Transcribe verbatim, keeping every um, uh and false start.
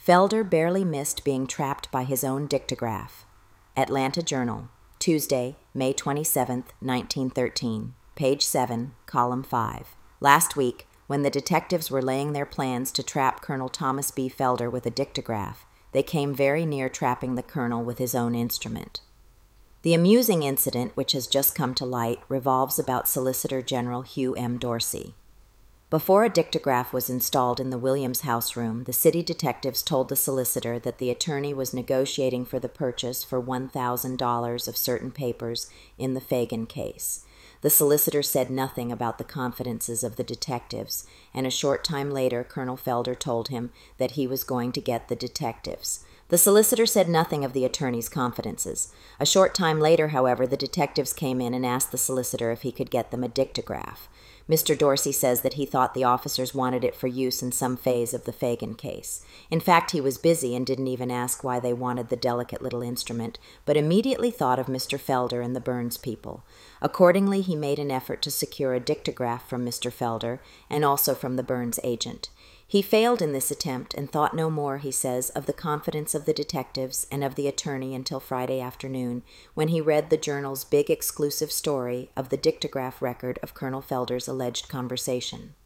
Felder barely missed being trapped by his own dictograph. Atlanta Journal, Tuesday, May twenty-seventh, nineteen thirteen, page seven, column five. Last week, when the detectives were laying their plans to trap Colonel Thomas B. Felder with a dictograph, they came very near trapping the colonel with his own instrument. The amusing incident, which has just come to light, revolves about Solicitor General Hugh M. Dorsey. Before a dictograph was installed in the Williams house room, the city detectives told the solicitor that the attorney was negotiating for the purchase for one thousand dollars of certain papers in the Fagan case. The solicitor said nothing about the confidences of the detectives, and a short time later Colonel Felder told him that he was going to get the detectives. The solicitor said nothing of the attorney's confidences. A short time later, however, the detectives came in and asked the solicitor if he could get them a dictograph. Mister Dorsey says that he thought the officers wanted it for use in some phase of the Fagan case. In fact, he was busy and didn't even ask why they wanted the delicate little instrument, but immediately thought of Mister Felder and the Burns people. Accordingly, he made an effort to secure a dictograph from Mister Felder and also from the Burns agent. He failed in this attempt and thought no more, he says, of the confidence of the detectives and of the attorney until Friday afternoon, when he read the Journal's big exclusive story of the dictograph record of Colonel Felder's alleged conversation.